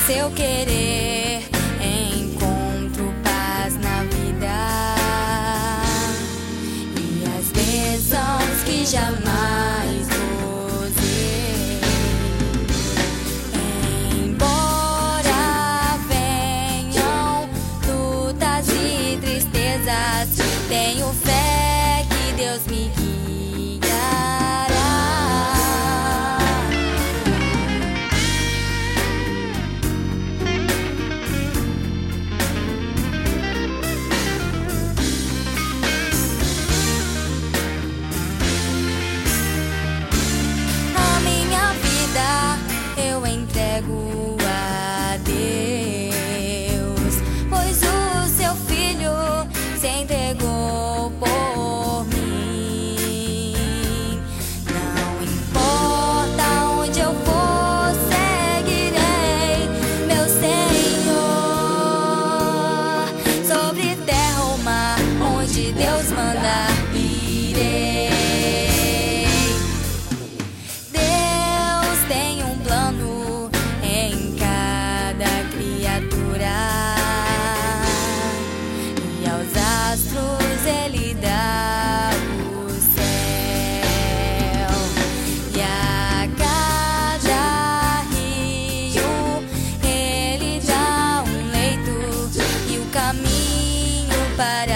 seu querer encontro paz na vida e as bênçãos que jamais gozei. Embora venham lutas e tristezas, tenho fé que Deus me guiará. Eu entrego a Deus, pois o seu filho se entregou por mim. Não importa onde eu for, seguirei meu Senhor. Sobre terra ou mar, onde Deus mandar, irei. Em cada criatura e aos astros Ele dá o céu, e a cada rio Ele dá um leito e o caminho para